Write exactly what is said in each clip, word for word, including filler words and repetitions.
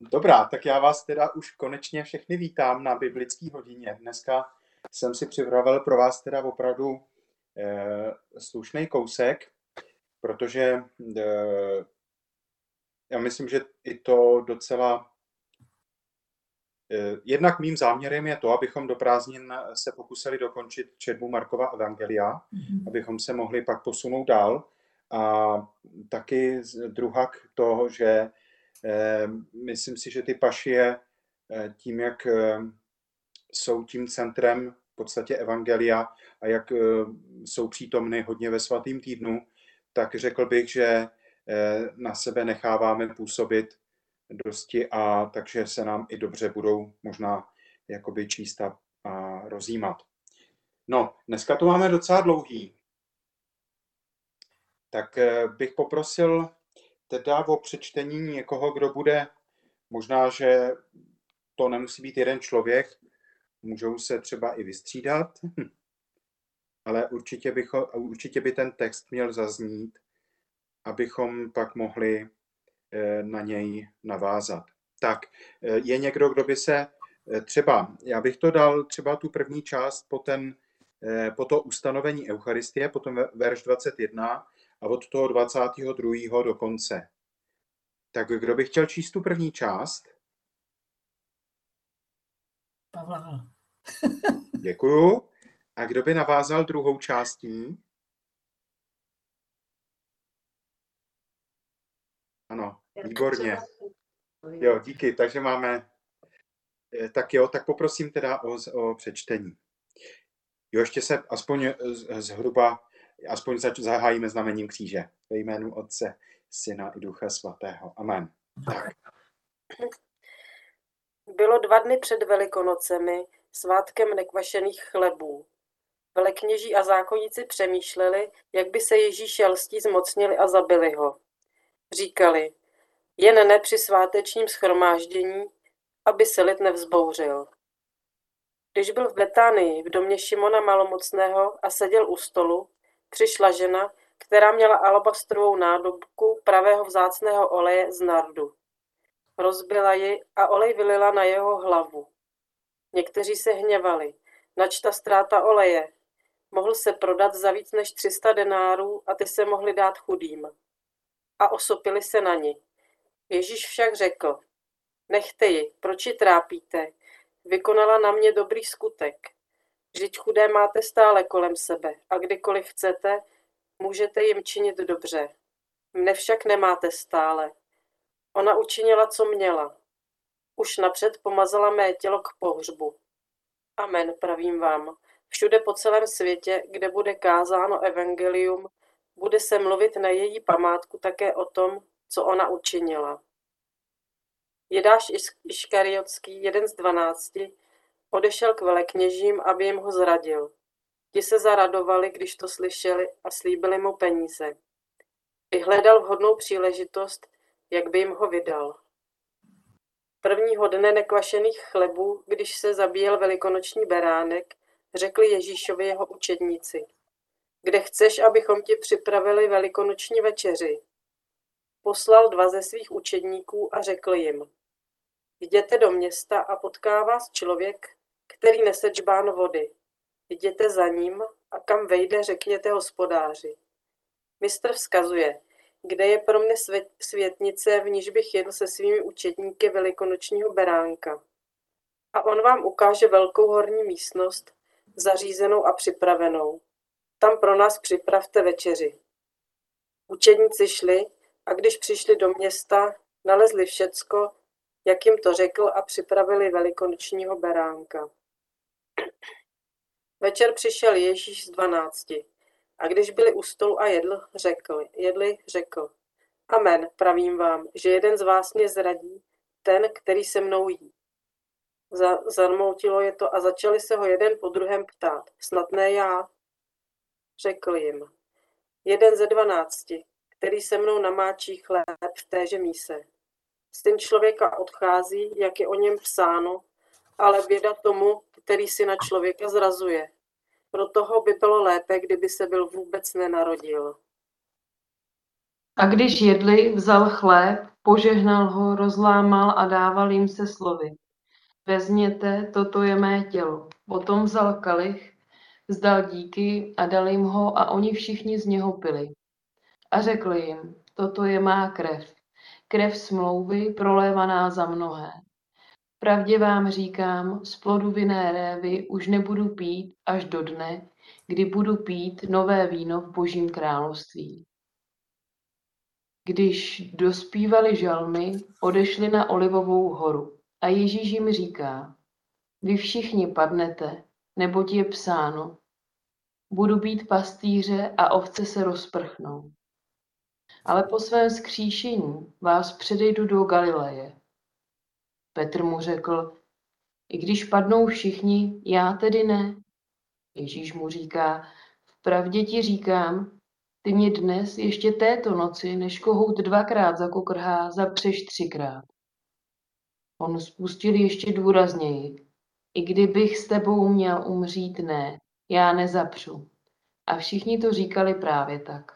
Dobrá, tak já vás teda už konečně všechny vítám na biblické hodině. Dneska jsem si připravil pro vás teda opravdu eh, slušný kousek, protože eh, já myslím, že i to docela... Eh, jednak mým záměrem je to, abychom do prázdnin se pokusili dokončit četbu Markova evangelia, mm-hmm. abychom se mohli pak posunout dál. A taky druhak toho, že eh, myslím si, že ty pašie eh, tím, jak eh, jsou tím centrem v podstatě evangelia a jak eh, jsou přítomny hodně ve svatým týdnu, tak řekl bych, že eh, na sebe necháváme působit dosti, a takže se nám i dobře budou možná jakoby číst a, a rozjímat. No, dneska to máme docela dlouhý. Tak bych poprosil teda o přečtení někoho, kdo bude, možná, že to nemusí být jeden člověk, můžou se třeba i vystřídat, ale určitě, bycho, určitě by ten text měl zaznít, abychom pak mohli na něj navázat. Tak, je někdo, kdo by se třeba, já bych to dal třeba tu první část po, ten, po to ustanovení Eucharistie, potom verš dvacet jedna a od toho dvacátého druhého do konce. Tak kdo by chtěl číst tu první část? Pavla. Děkuju. A kdo by navázal druhou částí? Ano, výborně. Jo, díky, takže máme... Tak jo, tak poprosím teda o, o přečtení. Jo, ještě se aspoň zhruba, aspoň zahájíme znamením kříže. Ve jménu Otce, Syna i Ducha Svatého. Amen. Tak. Bylo dva dny před Velikonocemi, svátkem nekvašených chlebů. Velekněží a zákonníci přemýšleli, jak by se Ježíše lstí zmocnili a zabili ho. Říkali, jen ne při svátečním shromáždění, aby se lid nevzbouřil. Když byl v Betánii v domě Šimona malomocného a seděl u stolu, přišla žena, která měla alabastrovou nádobku pravého vzácného oleje z nardu. Rozbila ji a olej vylila na jeho hlavu. Někteří se hněvali, nač ta ztráta oleje. Mohl se prodat za víc než tři sta denárů a ty se mohli dát chudým. A osopili se na ni. Ježíš však řekl, nechte ji, proč ji trápíte? Vykonala na mě dobrý skutek. Vždyť chudé máte stále kolem sebe a kdykoliv chcete, můžete jim činit dobře. Mne však nemáte stále. Ona učinila, co měla. Už napřed pomazala mé tělo k pohřbu. Amen, pravím vám. Všude po celém světě, kde bude kázáno evangelium, bude se mluvit na její památku také o tom, co ona učinila. Judáš Iškariotský, jeden z dvanácti, odešel k velekněžím, aby jim ho zradil. Ti se zaradovali, když to slyšeli, a slíbili mu peníze. Vyhledal vhodnou příležitost, jak by jim ho vydal. Prvního dne nekvašených chlebů, když se zabíjel velikonoční beránek, řekli Ježíšovi jeho učedníci, kde chceš, abychom ti připravili velikonoční večeři? Poslal dva ze svých učedníků a řekl jim, jděte do města a potká vás člověk, který nese džbán vody. Jděte za ním a kam vejde, řekněte hospodáři. Mistr vzkazuje, kde je pro mne světnice, v níž bych jedl se svými učedníky velikonočního beránka. A on vám ukáže velkou horní místnost, zařízenou a připravenou. Tam pro nás připravte večeři. Učedníci šli a když přišli do města, nalezli všecko, jak jim to řekl, a připravili velikonočního beránka. Večer přišel Ježíš z dvanácti. A když byli u stolu a jedl, řekl, jedli, řekl, amen, pravím vám, že jeden z vás mě zradí, ten, který se mnou jí. Za, zarmoutilo je to a začali se ho jeden po druhém ptát, snad ne já? Řekl jim, jeden ze dvanácti, který se mnou namáčí chléb v téže míse. Syn člověka odchází, jak je o něm psáno, ale běda tomu, který si na člověka zrazuje. Pro toho by bylo lépe, kdyby se byl vůbec nenarodil. A když jedli, vzal chléb, požehnal ho, rozlámal a dával jim se slovy. Vezměte, toto je mé tělo. Potom vzal kalich, vzdal díky a dal jim ho a oni všichni z něho pili. A řekl jim, toto je má krev, krev smlouvy prolévaná za mnohé. Pravdě vám říkám, z plodu vinné révy už nebudu pít až do dne, kdy budu pít nové víno v Božím království. Když dospívali žalmy, odešli na Olivovou horu a Ježíš jim říká, vy všichni padnete, neboť je psáno, budu být pastýře a ovce se rozprchnou. Ale po svém vzkříšení vás předejdu do Galileje. Petr mu řekl, i když padnou všichni, já tedy ne. Ježíš mu říká, vpravdě ti říkám, ty mě dnes ještě této noci, než kohout dvakrát zakokrhá, zapřeš třikrát. On spustil ještě důrazněji. I kdybych s tebou měl umřít, ne, já nezapřu. A všichni to říkali právě tak.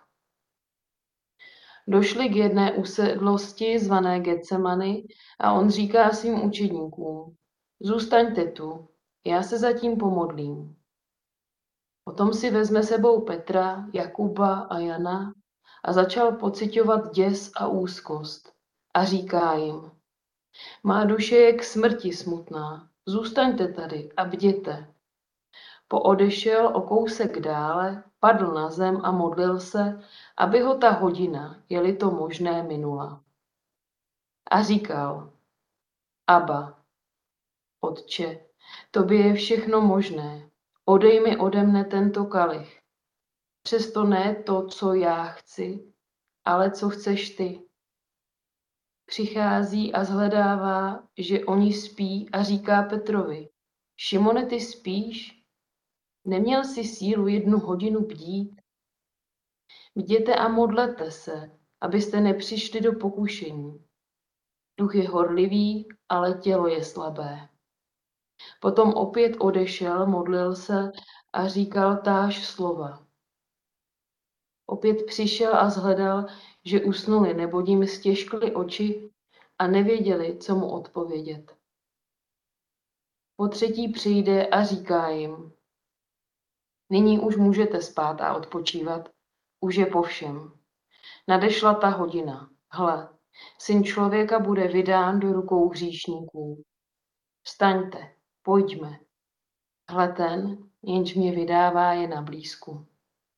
Došli k jedné usedlosti zvané Getsemany a on říká svým učedníkům, zůstaňte tu, já se zatím pomodlím. Potom si vezme sebou Petra, Jakuba a Jana a začal pociťovat děs a úzkost. A říká jim, má duše je k smrti smutná, zůstaňte tady a bděte. Poodešel o kousek dále, padl na zem a modlil se, aby ho ta hodina, je-li to možné, minula. A říkal, Abba, Otče, tobě je všechno možné, odej mi ode mne tento kalich. Přesto ne to, co já chci, ale co chceš ty. Přichází a zhledává, že oni spí a říká Petrovi, Šimone, ty spíš? Neměl jsi sílu jednu hodinu bdít? Bděte a modlete se, abyste nepřišli do pokušení. Duch je horlivý, ale tělo je slabé. Potom opět odešel, modlil se a říkal táž slova. Opět přišel a zhledal, že usnuli, neboť jim stěžkly oči a nevěděli, co mu odpovědět. Po třetí přijde a říká jim, nyní už můžete spát a odpočívat, už je po všem. Nadešla ta hodina, hle, syn člověka bude vydán do rukou hříšníků. Vstaňte, pojďme. Hle ten, jenž mě vydává, je na blízku.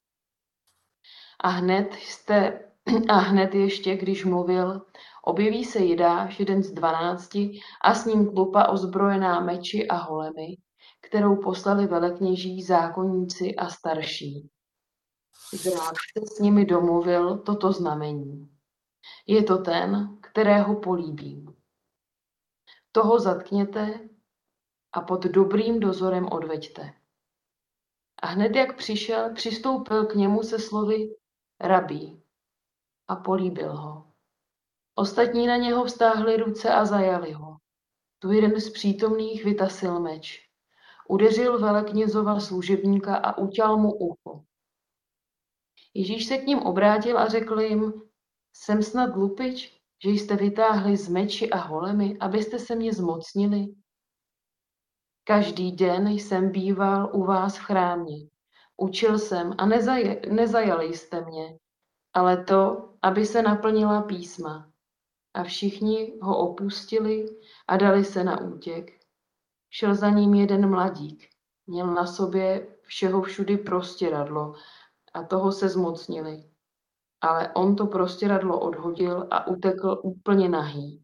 A hned jste, a hned ještě, když mluvil, objeví se Jidáš, jeden z dvanácti, a s ním tlupa ozbrojená meči a holemi, kterou poslali velekněží, zákonníci a starší. Zrádce s nimi domluvil toto znamení. Je to ten, kterého políbím. Toho zatkněte a pod dobrým dozorem odveďte. A hned jak přišel, přistoupil k němu se slovy rabí a políbil ho. Ostatní na něho vztáhli ruce a zajali ho. Tu jeden z přítomných vytasil meč. Udeřil veleknězova služebníka a uťal mu ucho. Ježíš se k ním obrátil a řekl jim, jsem snad lupič, že jste vytáhli z meči a holemi, abyste se mě zmocnili? Každý den jsem býval u vás v chrámě. Učil jsem a nezaje, nezajali jste mě, ale to, aby se naplnila písma. A všichni ho opustili a dali se na útěk. Šel za ním jeden mladík. Měl na sobě všeho všudy prostěradlo a toho se zmocnili. Ale on to prostěradlo odhodil a utekl úplně nahý.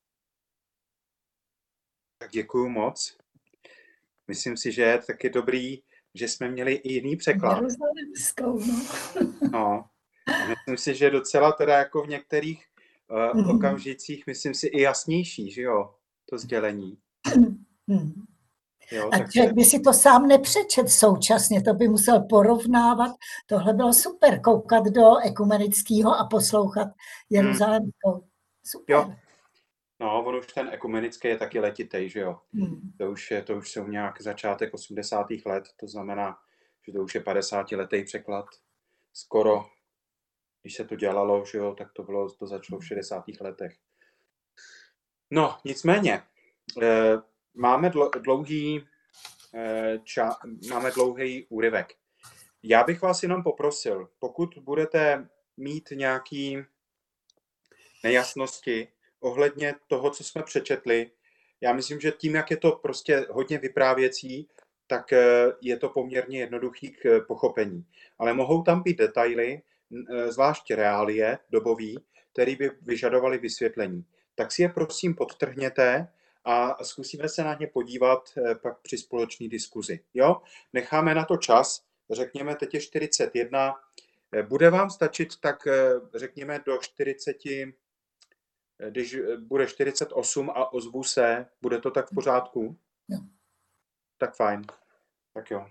Tak děkuju moc. Myslím si, že je taky dobrý, že jsme měli i jiný překlad. Jeruzalémskou, no. No. A myslím si, že docela teda jako v některých uh, Mm. okamžicích, myslím si, i jasnější, že jo, to sdělení. Mm. Jo, A tak člověk by si to sám nepřečet současně, to by musel porovnávat. Tohle bylo super, koukat do ekumenického a poslouchat Jeruzalémskou. Super. Jo. No, on už ten ekumenický je taky letitej, že jo. Hmm. To už, je, to už jsou nějak začátek osmdesátých let, to znamená, že to už je padesátiletý překlad. Skoro. když se to dělalo, že jo, tak to bylo, to začalo v šedesátých letech. No, nicméně, eh, máme dlouhý, eh, ča, máme dlouhý úryvek. Já bych vás jenom poprosil, pokud budete mít nějaký nejasnosti ohledně toho, co jsme přečetli, já myslím, že tím, jak je to prostě hodně vyprávěcí, tak je to poměrně jednoduchý k pochopení. Ale mohou tam být detaily, zvláště reálie dobový, které by vyžadovaly vysvětlení. Tak si je prosím podtrhněte a zkusíme se na ně podívat pak při společné diskuzi. Jo? Necháme na to čas, řekněme, teď je čtyřicet jedna. Bude vám stačit tak, řekněme, do čtyřicet, když bude čtyřicet osm a ozvu se, bude to tak v pořádku? Jo. Tak fajn. Tak jo.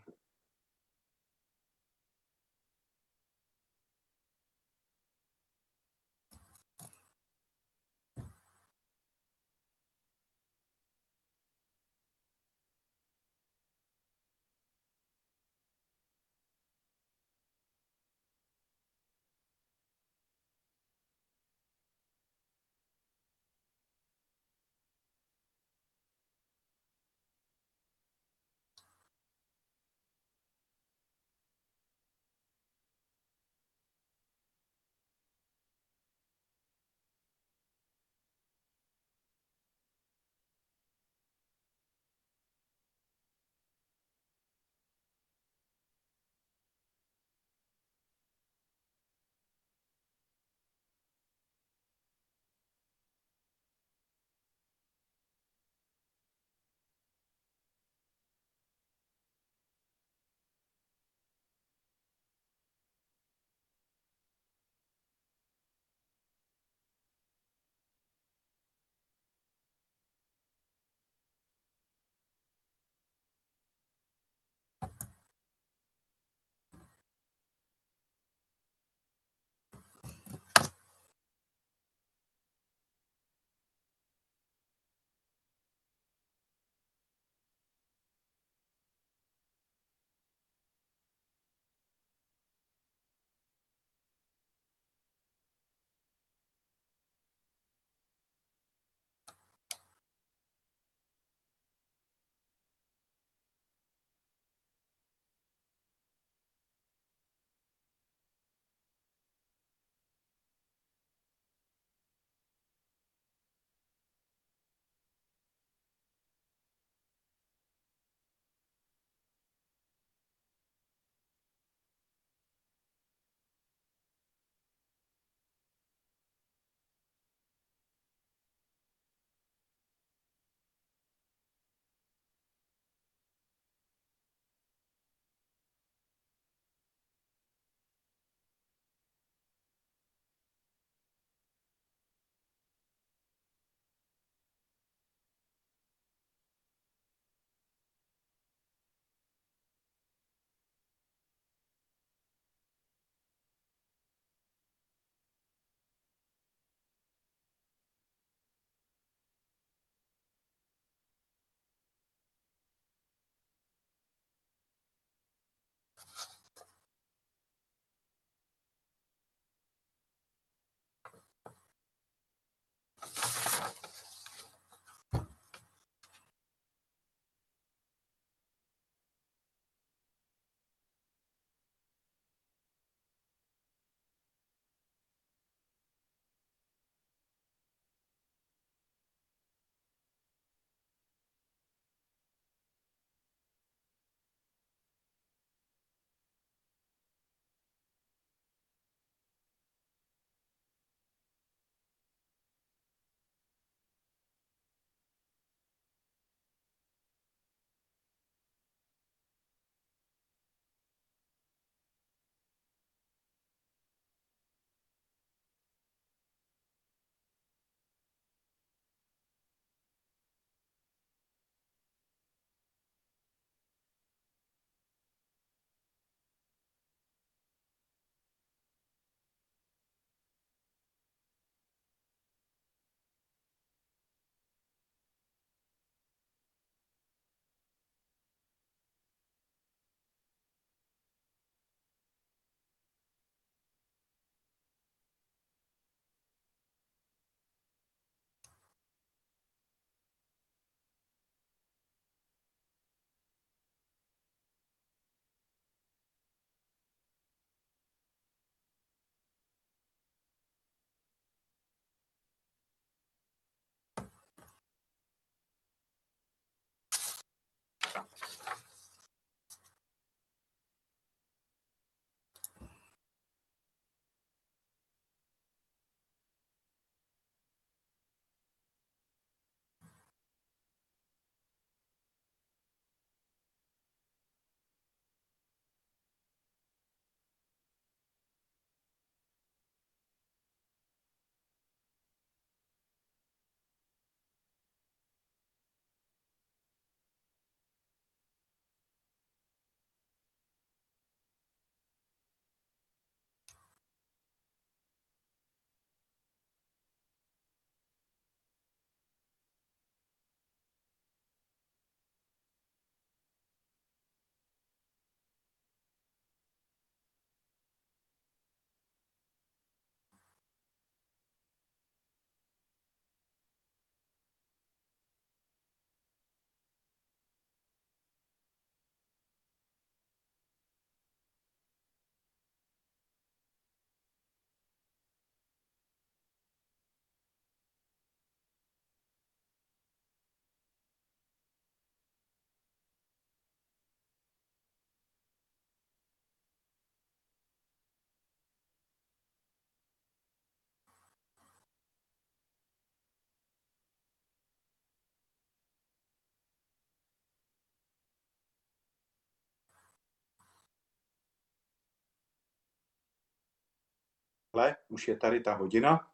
Ale už je tady ta hodina.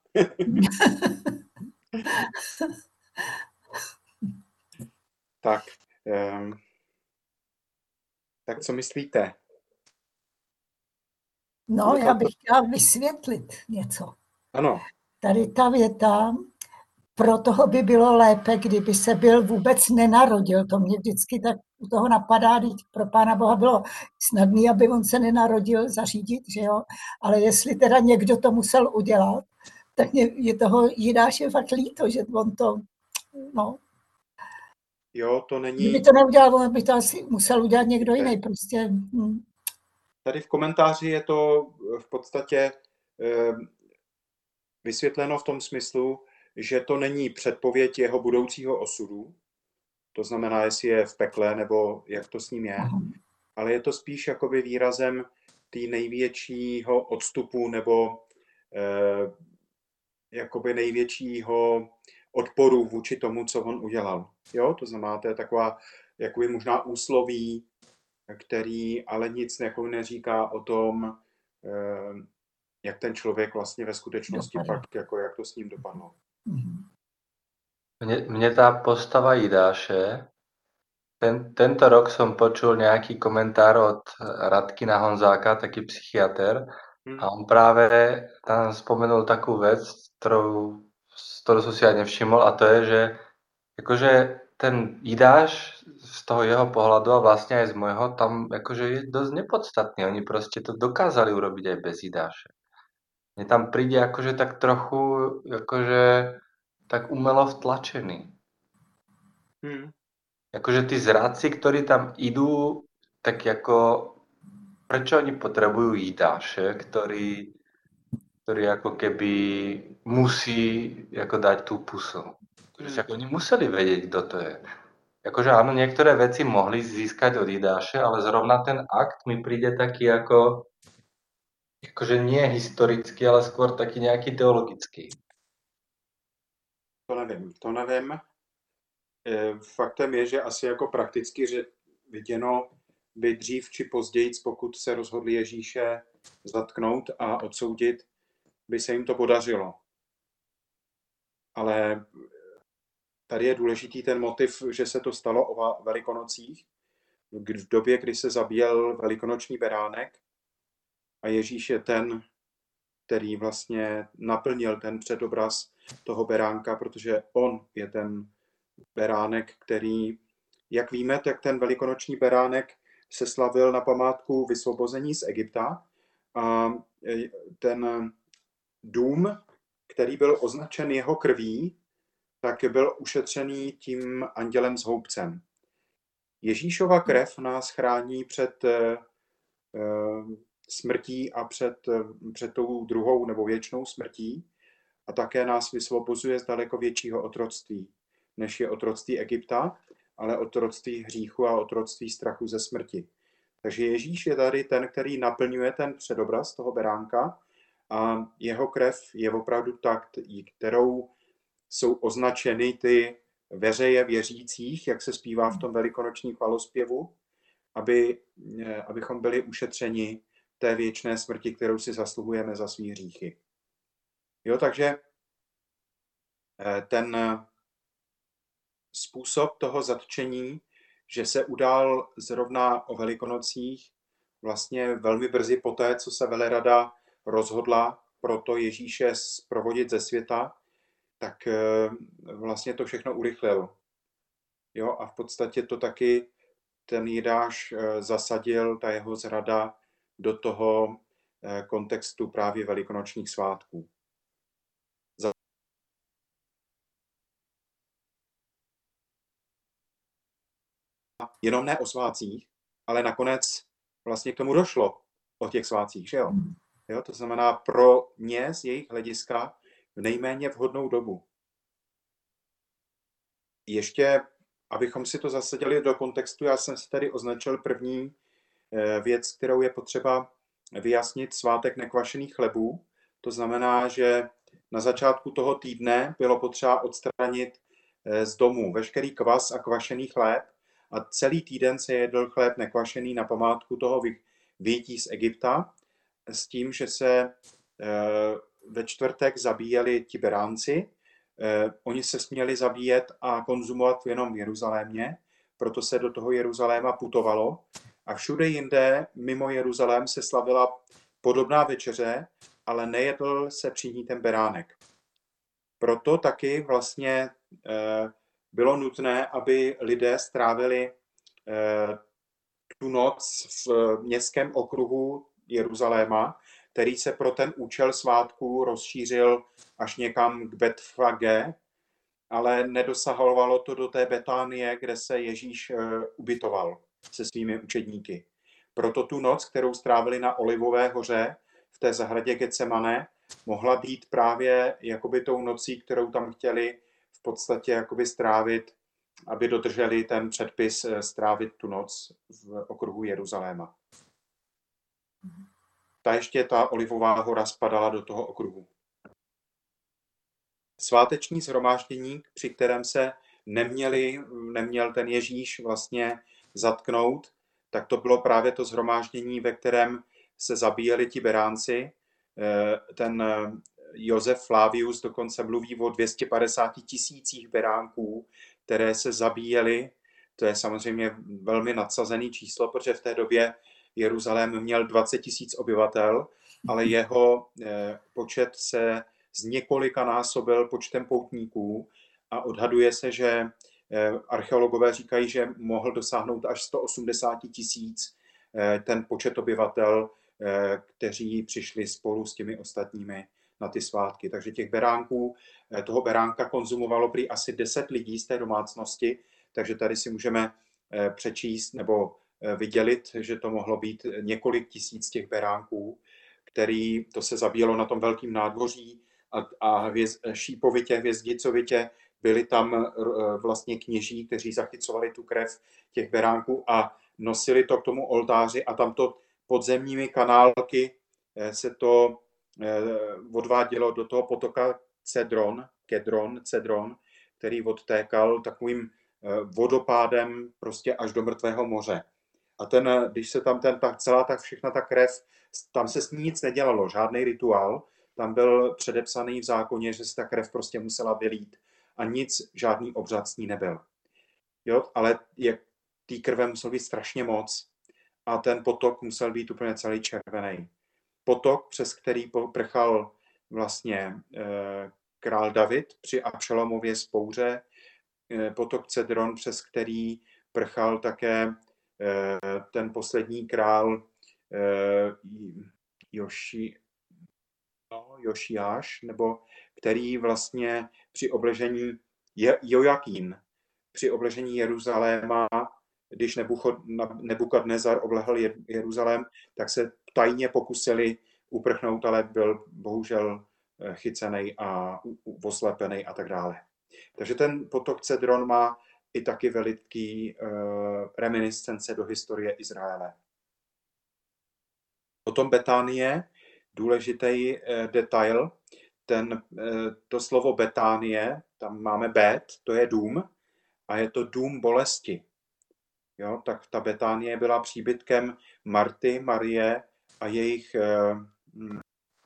tak, um, tak co myslíte? No, já bych chtěla vysvětlit něco. Ano. Tady ta věta, pro toho by bylo lépe, kdyby se byl vůbec nenarodil. To mě vždycky tak u toho napadá, když pro Pána Boha bylo snadný, aby on se nenarodil, zařídit, že jo? Ale jestli teda někdo to musel udělat, tak mě, je toho Jidáše fakt líto, že on to, no. Jo, to není... Kdyby to neudělal, on by to asi musel udělat někdo jiný, prostě. Hm. Tady v komentáři je to v podstatě eh, vysvětleno v tom smyslu, že to není předpověď jeho budoucího osudu, to znamená, jestli je v pekle, nebo jak to s ním je, ale je to spíš jakoby výrazem té největšího odstupu, nebo eh, jakoby největšího odporu vůči tomu, co on udělal. Jo, to znamená, to je taková jakoby možná úsloví, který ale nic jako neříká o tom, eh, jak ten člověk vlastně ve skutečnosti Dopadlo. pak, jako jak to s ním dopadlo. Mne, mne tá postava Jidáše, ten, tento rok som počul nejaký komentár od Radkina Honzáka, taký psychiatr, Hmm. a on práve tam spomenul takú vec, ktorou, ktorú som si aj nevšimol, a to je, že akože ten Jidáš z toho jeho pohľadu a vlastne aj z môjho tam akože je dosť nepodstatný. Oni proste to dokázali urobiť aj bez Jidáše. Mne tam príde akože tak trochu akože tak umelo vtlačený. Hmm. Akože tí zradci, ktorí tam idú, tak ako prečo oni potrebujú Jidáše, ktorý, ktorý ako keby musí ako dať tú pusu. Akože však oni museli vedieť, kto to je. Akože áno, niektoré veci mohli získať od Jidáše, ale zrovna ten akt mi príde taký ako akože nie historický, ale skôr taký nejaký teologický. To nevím, to nevím. Faktem je, že asi jako prakticky že viděno by dřív či později, pokud se rozhodli Ježíše zatknout a odsoudit, by se jim to podařilo. Ale tady je důležitý ten motiv, že se to stalo o Velikonocích, v době, kdy se zabíjel velikonoční beránek a Ježíš je ten, který vlastně naplnil ten předobraz toho beránka, protože on je ten beránek, který, jak víme, tak ten velikonoční beránek se slavil na památku vysvobození z Egypta a ten dům, který byl označen jeho krví, tak byl ušetřený tím andělem s houbcem. Ježíšova krev nás chrání před smrtí a před, před tou druhou nebo věčnou smrtí a také nás vysvobozuje z daleko většího otroctví, než je otroctví Egypta, ale otroctví hříchu a otroctví strachu ze smrti. Takže Ježíš je tady ten, který naplňuje ten předobraz toho beránka a jeho krev je opravdu tak, kterou jsou označeny ty veřeje věřících, jak se zpívá v tom velikonočním chvalospěvu, aby, abychom byli ušetřeni té věčné smrti, kterou si zasluhujeme za svý hříchy. Jo, takže ten způsob toho zatčení, že se udál zrovna o Velikonocích, vlastně velmi brzy poté, co se Velerada rozhodla proto Ježíše zprovodit ze světa, tak vlastně to všechno urychlil. Jo, a v podstatě to taky ten Jidáš zasadil, ta jeho zrada, do toho kontextu právě velikonočních svátků. Jenom ne o svátcích, ale nakonec vlastně k tomu došlo o těch svátcích, že jo? Jo, to znamená pro ně z jejich hlediska v nejméně vhodnou dobu. Ještě, abychom si to zasadili do kontextu, já jsem si tady označil první věc, kterou je potřeba vyjasnit, svátek nekvašených chlebů. To znamená, že na začátku toho týdne bylo potřeba odstranit z domu veškerý kvas a kvašený chléb a celý týden se jedl chléb nekvašený na památku toho vyjití z Egypta s tím, že se ve čtvrtek zabíjeli ti beránci. Oni se směli zabíjet a konzumovat jenom v Jeruzalémě, proto se do toho Jeruzaléma putovalo. A všude jinde, mimo Jeruzalém, se slavila podobná večeře, ale nejedl se při ní ten beránek. Proto taky vlastně bylo nutné, aby lidé strávili tu noc v městském okruhu Jeruzaléma, který se pro ten účel svátku rozšířil až někam k Betfage, ale nedosahovalo to do té Betánie, kde se Ježíš ubytoval se svými učedníky. Proto tu noc, kterou strávili na Olivové hoře v té zahradě Getsemane, mohla být právě jakoby tou nocí, kterou tam chtěli v podstatě jakoby strávit, aby dodrželi ten předpis strávit tu noc v okruhu Jeruzaléma. Ta ještě ta Olivová hora spadala do toho okruhu. Sváteční shromáždění, při kterém se neměli, neměl ten Ježíš vlastně zatknout, tak to bylo právě to shromáždění, ve kterém se zabíjeli ti beránci. Ten Josef Flavius dokonce mluví o dvě stě padesát tisících beránků, které se zabíjely. To je samozřejmě velmi nadsazený číslo, protože v té době Jeruzalém měl dvacet tisíc obyvatel, ale jeho počet se z několika násobil počtem poutníků a odhaduje se, že archeologové říkají, že mohl dosáhnout až sto osmdesát tisíc ten počet obyvatel, kteří přišli spolu s těmi ostatními na ty svátky. Takže těch beránků, toho beránka konzumovalo prý asi deset lidí z té domácnosti, takže tady si můžeme přečíst nebo vydělit, že to mohlo být několik tisíc těch beránků, který to se zabíjelo na tom velkém nádvoří a, a hvězd, šípovitě, hvězdicovitě byli tam vlastně kněží, kteří zachycovali tu krev těch beránků a nosili to k tomu oltáři a tamto podzemními kanálky se to odvádělo do toho potoka Cedron, Kedron, Cedron, který odtékal takovým vodopádem prostě až do Mrtvého moře. A ten, když se tam ten, ta, celá ta, všechna ta krev, tam se s ní nic nedělalo, žádný rituál, tam byl předepsaný v zákoně, že se ta krev prostě musela vylít a nic, žádný obřad s ní nebyl. Jo, ale té krve musel být strašně moc a ten potok musel být úplně celý červený. Potok, přes který prchal vlastně eh, král David při Abšalomově vzpouře, eh, potok Cedron, přes který prchal také eh, ten poslední král eh, Joši, no, Jošiáš, nebo který vlastně při obležení Je, Jojakín, při obležení Jeruzaléma, když Nebukadnezar oblehl Jeruzalém, tak se tajně pokusili uprchnout, ale byl bohužel chycený a oslepený a tak dále. Takže ten potok Cedron má i taky veliký uh, reminiscence do historie Izraele. Potom Betánie, důležitý uh, detail, ten, uh, to slovo Betánie, tam máme Bet, to je dům, a je to dům bolesti. Jo, tak ta Betánie byla příbytkem Marty, Marie a jejich... Uh,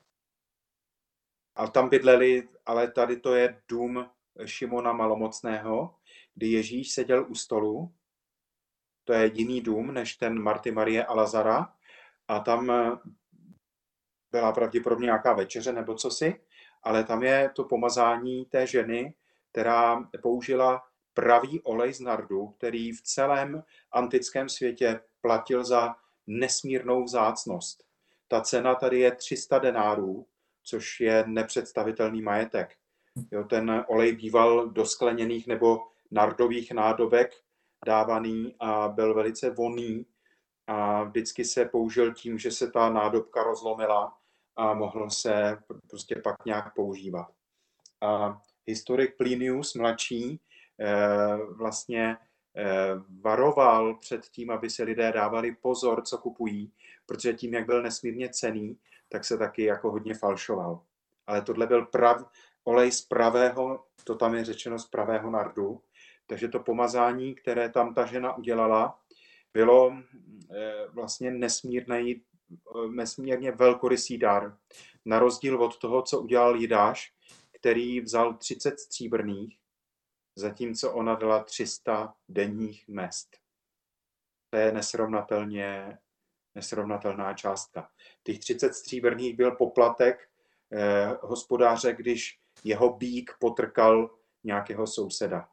a tam bydleli, ale tady to je dům Šimona Malomocného, kdy Ježíš seděl u stolu. To je jiný dům než ten Marty, Marie a Lazara. A tam byla pravděpodobně nějaká večeře nebo cosi, ale tam je to pomazání té ženy, která použila pravý olej z nardu, který v celém antickém světě platil za nesmírnou vzácnost. Ta cena tady je tři sta denárů, což je nepředstavitelný majetek. Jo, ten olej býval do skleněných nebo nardových nádobek dávaný a byl velice vonný a vždycky se použil tím, že se ta nádobka rozlomila a mohl se prostě pak nějak používat. A historik Plinius mladší eh, vlastně eh, varoval před tím, aby se lidé dávali pozor, co kupují, protože tím, jak byl nesmírně cenný, tak se taky jako hodně falšoval. Ale tohle byl prav, olej z pravého, to tam je řečeno z pravého nardu, takže to pomazání, které tam ta žena udělala, bylo eh, vlastně nesmírný nesmírně velkorysý dar. Na rozdíl od toho, co udělal Jidáš, který vzal třicet stříbrných, zatímco ona dala tři sta denních mezd. To je nesrovnatelně, nesrovnatelná částka. Těch třicet stříbrných byl poplatek eh, hospodáře, když jeho býk potrkal nějakého souseda.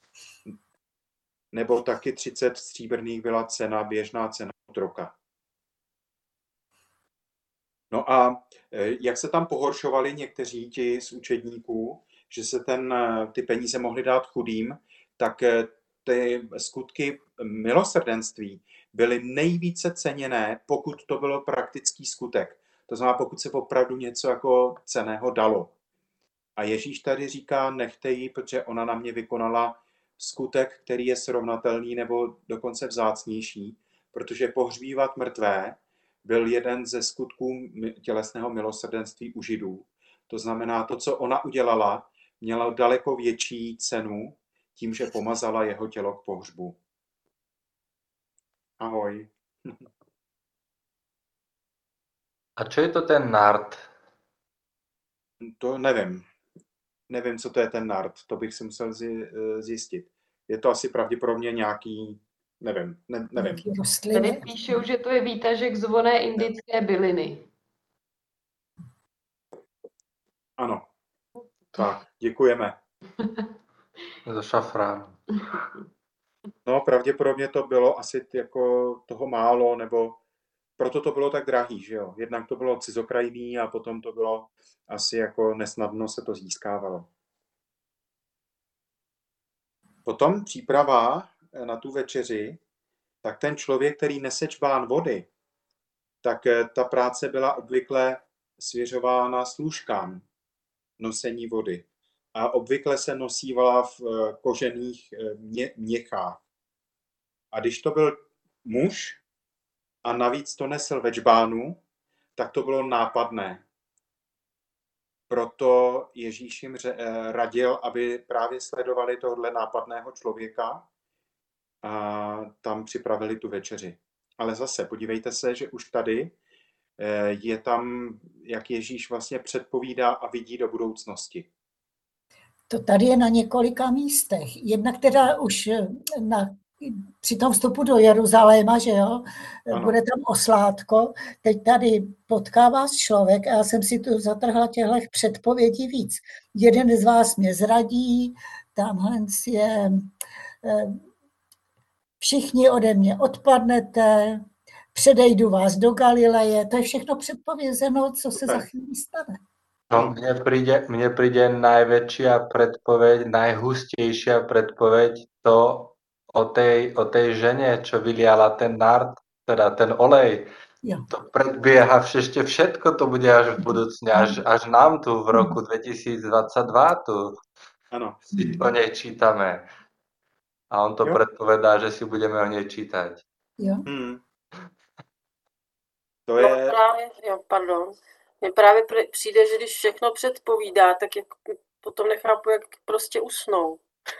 Nebo taky třicet stříbrných byla cena, běžná cena otroka. No a jak se tam pohoršovali někteří ti z učedníků, že se ten, ty peníze mohly dát chudým, tak ty skutky milosrdenství byly nejvíce ceněné, pokud to bylo praktický skutek. To znamená, pokud se opravdu něco jako cenného dalo. A Ježíš tady říká, nechte ji, protože ona na mě vykonala skutek, který je srovnatelný nebo dokonce vzácnější, protože pohřbívat mrtvé byl jeden ze skutků tělesného milosrdenství u Židů. To znamená, to, co ona udělala, mělo daleko větší cenu tím, že pomazala jeho tělo k pohřbu. Ahoj. A čo je to ten nard? To nevím. Nevím, co to je ten nard. To bych si musel zjistit. Je to asi pravděpodobně nějaký, nevím, ne, nevím. Tady píšou, že to je výtažek z voné indické byliny. Ano. Tak, děkujeme. Zo šafránu. No, pravděpodobně to bylo asi jako toho málo, nebo proto to bylo tak drahý, že jo. Jednak to bylo cizokrajný a potom to bylo asi jako nesnadno se to získávalo. Potom příprava na tu večeři, tak ten člověk, který nese čbán vody, tak ta práce byla obvykle svěřována služkám nosení vody. A obvykle se nosívala v kožených mě, měchách. A když to byl muž a navíc to nesl ve čbánu, tak to bylo nápadné. Proto Ježíš jim radil, aby právě sledovali tohle nápadného člověka a tam připravili tu večeři. Ale zase podívejte se, že už tady je tam, jak Ježíš vlastně předpovídá a vidí do budoucnosti. To tady je na několika místech. Jednak teda už na, při tom vstupu do Jeruzaléma, že jo, ano. Bude tam oslátko. Teď tady potká vás člověk a já jsem si tu zatrhla těchto předpovědí víc. Jeden z vás mě zradí, tamhle je všichni ode mě odpadnete, předejdu vás do Galileje. To je všechno předpovězeno, co se za chvíli stane. No, mne príde, mne príde najväčšia predpoveď, najhustejšia predpoveď to o tej, o tej žene, čo vyliala ten nard, teda ten olej. Jo. To predbieha ešte všetko, to bude až v budúcne, až, až nám tu v roku dvetisícdvadsaťdva tu ano. Si o nej čítame. A on to jo. predpovedá, že si budeme o nej čítať. Jo. Hmm. To je... No, právě, jo, pardon. Mně právě přijde, že když všechno předpovídá, tak jak, potom nechápu, jak prostě usnou.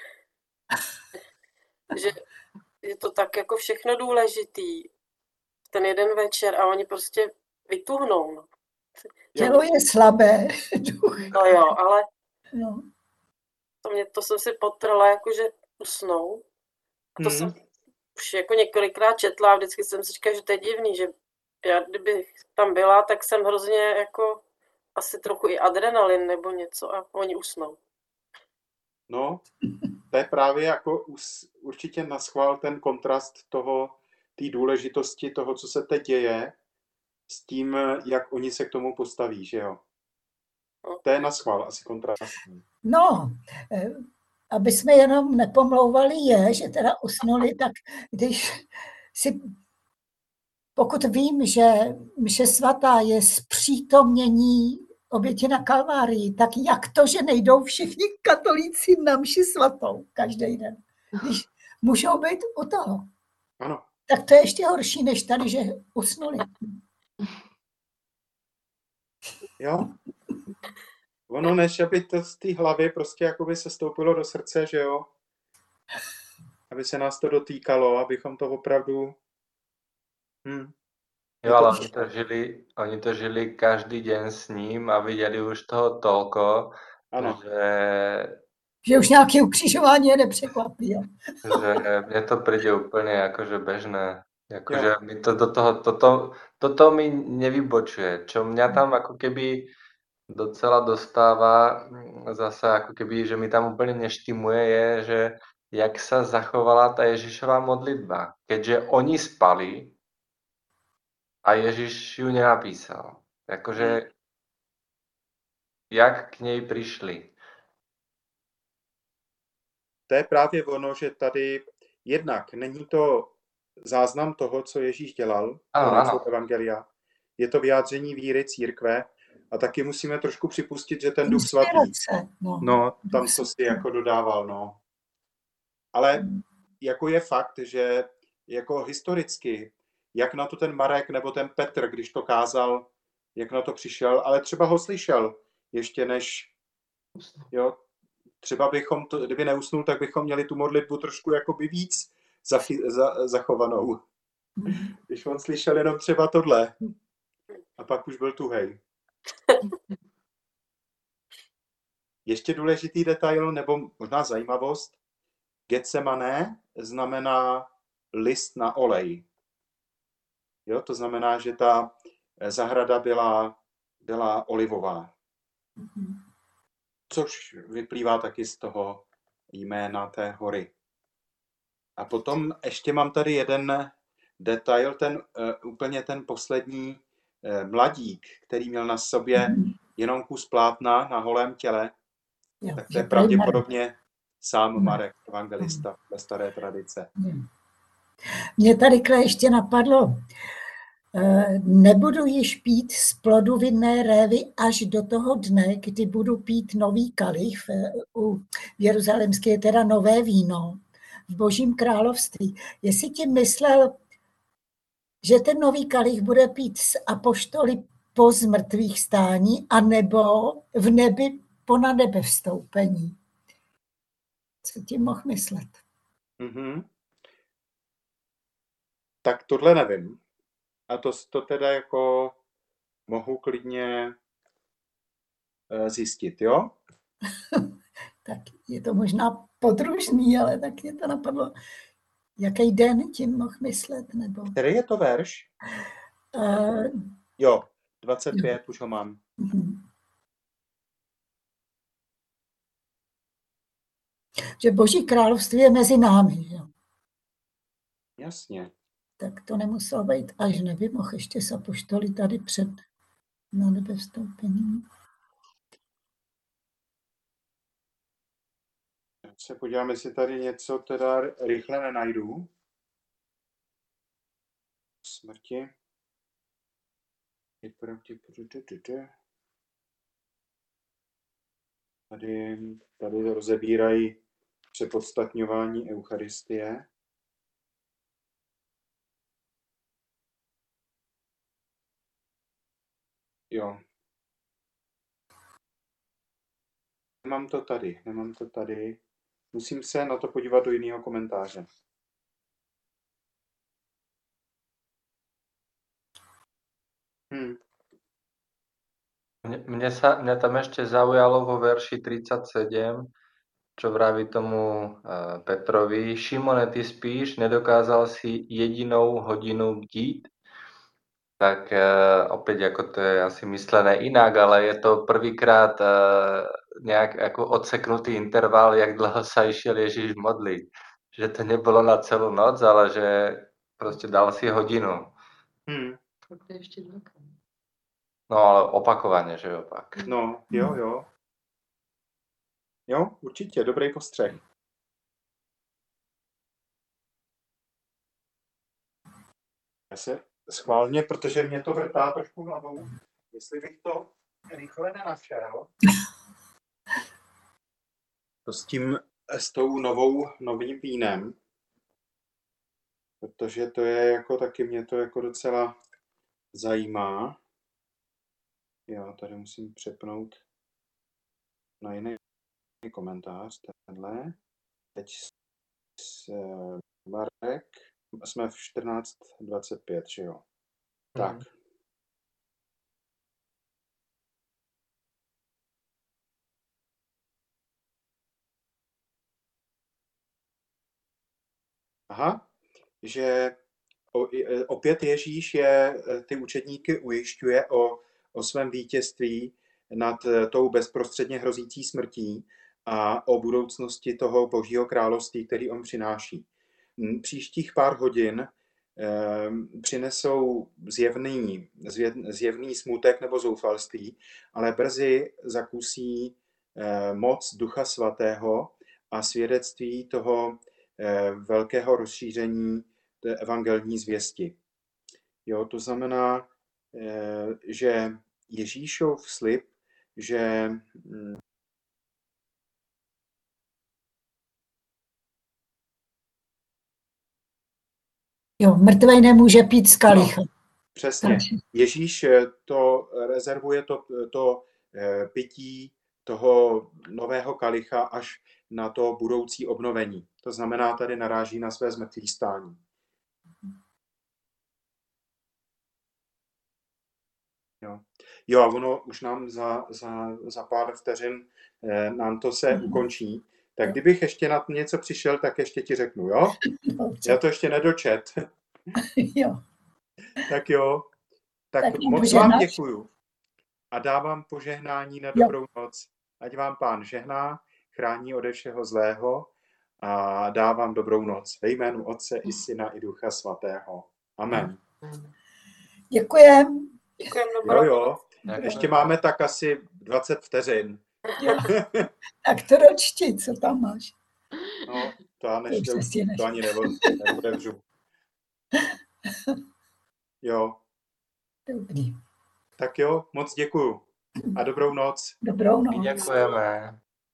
Že je to tak jako všechno důležitý. Ten jeden večer a oni prostě vytuhnou. No. Tělo je slabé. No jo, ale no. to, mě, to jsem si potrla, jakože usnou. A to hmm. jsem už jako několikrát četla a vždycky jsem si říkala, že to je divný, že já kdybych tam byla, tak jsem hrozně jako asi trochu i adrenalin nebo něco a oni usnou. No, to je právě jako určitě naschvál ten kontrast toho, té důležitosti toho, co se teď děje, s tím, jak oni se k tomu postaví, že jo? To je naschvál asi kontrast. No, aby jsme jenom nepomlouvali je, že teda usnuli, tak když si... Pokud vím, že mše svatá je zpřítomnění oběti na Kalvárii, tak jak to, že nejdou všichni katolíci na mši svatou každý den, když můžou být u toho. Ano. Tak to je ještě horší, než tady, že usnuli. Jo. Ono, než aby to z té hlavy prostě jakoby se stoupilo do srdce, že jo? Aby se nás to dotýkalo, abychom to opravdu... Hmm. Jo, ale oni to žili, oni to žili každý den s ním a viděli už toho tolko, Ano. že, Že už nějaké ukřižování je nepřekvapí. Jo. že mně to přijde úplně jakože bežné. Jakože Jo. mi to do toho, toto, toto mi nevybočuje. Čo mňa tam ako keby docela dostává mm, zase ako keby, že mi tam úplně neštimuje je, že jak sa zachovala ta Ježišová modlitba. Keďže oni spali a Ježiš ju nenapísal. Jakože jak k něj přišli. To je právě ono, že tady jednak není to záznam toho, co Ježíš dělal, Ano, to nejsou ano. evangelia. Je to vyjádření víry církve a taky musíme trošku připustit, že ten Duch Svatý, Inspirace, no. no, tam co si jako dodával, no. Ale jako je fakt, že jako historicky, jak na to ten Marek nebo ten Petr, když to kázal, jak na to přišel, ale třeba ho slyšel ještě než, jo, třeba bychom to, kdyby neusnul, tak bychom měli tu modlitbu trošku jakoby víc zachy, za, zachovanou. Když on slyšel jenom třeba tohle a pak už byl tuhej. Ještě důležitý detail, nebo možná zajímavost, Getsemane znamená list na olej. Jo, to znamená, že ta zahrada byla, byla olivová. Což vyplývá taky z toho jména té hory. A potom ještě mám tady jeden detail, ten uh, úplně ten poslední uh, mladík, který měl na sobě jenom kus plátna na holém těle, Jo, tak to je že pravděpodobně sám Marek, evangelista ve staré tradice. Mě tady ještě napadlo, nebudu již pít z plodu vinné révy až do toho dne, kdy budu pít nový kalich, u Jeruzalémské je teda nové víno, v Božím království. Jestli tím myslel, že ten nový kalich bude pít z apoštoly po zmrtvých stání, anebo v nebi po na nebe vstoupení. Co tím mohl myslet? Mm-hmm. Tak tohle nevím. A to, to teda jako mohu klidně zjistit, jo? Tak je to možná podružný, ale tak mě to napadlo. Jaký den tím mohl myslet? Nebo... Který je to verš? Uh, jo, dvacet pět, jo. Už ho mám. Uh-huh. Že Boží království je mezi námi. Jo? Jasně. Tak to nemuselo být až neby, mohl ještě se apoštoli tady před na nebe vstoupením. Se podívám, jestli tady něco teda rychle nenajdu. Smrti. Tady, tady rozebírají přepodstatňování Eucharistie. Jo. Nemám to tady, nemám to tady. Musím se na to podívat do jiného komentáře. Hmm. Mne, mne, sa, mňa tam ešte zaujalo vo verši tridsaťsedem, čo vraví tomu uh, Petrovi. Šimone, ty spíš, nedokázal si jedinou hodinu bdít? Tak uh, opäť ako to je asi myslené inak, ale je to prvýkrát uh, nejak ako odseknutý interval, jak dlho sa išiel Ježíš modliť. Že to nebolo na celú noc, ale že proste dal si hodinu. Hmm. Tak to je ještě dvakrát. No ale opakovaně, že opak. No, jo, jo. Jo, určitě, dobrý postřeh. Já se schválně, protože mě to vrtá trošku hlavou, jestli bych to rychle nenašel. To s tím, s tou novou, novým vínem. Protože to je jako taky, mě to jako docela zajímá. Já tady musím přepnout na jiný komentář, tenhle. Teď s Marek, jsme v čtrnáct dvacet pět, že jo? Tak. Mhm. Aha, že o- i- e, opět Ježíš je e, ty učedníky ujišťuje o, o svém vítězství nad e, tou bezprostředně hrozící smrtí a o budoucnosti toho Božího království, který on přináší. M, Příštích pár hodin em, přinesou zjevný, zjevný, zjevný smutek nebo zoufalství, ale brzy zakusí eh, moc Ducha Svatého a svědectví toho eh, velkého rozšíření té evangelní zvěsti. Jo, to znamená, eh, že Ježíšův slib, že mm, Jo, mrtvej nemůže pít z kalicha. přesně. Ježíš eh, to rezervuje to, to eh, pití toho nového kalicha až na to budoucí obnovení. To znamená, tady naráží na své zmrtvýchvstání. Jo. jo, a ono už nám za, za, za pár vteřin eh, nám to se ukončí. Tak kdybych ještě na něco přišel, tak ještě ti řeknu, jo? Já to ještě nedočet. Jo. Tak jo. Tak, Tak moc požehnáš. vám děkuju. A dávám požehnání na Jo. dobrou noc. Ať vám Pán žehná, chrání ode všeho zlého a dávám dobrou noc. Ve jménu Otce i Syna i Ducha Svatého. Amen. Děkujem. Děkujem, Jo, dobrou jo. noc. Ještě máme tak asi dvacet vteřin. Jo. Tak to dočti, co tam máš. No, to já To než už to, nestihneš. to ani nebo, neotevřu. Jo, Dobrý. tak jo, moc děkuju. A dobrou noc. Dobrou My noc. děkujeme.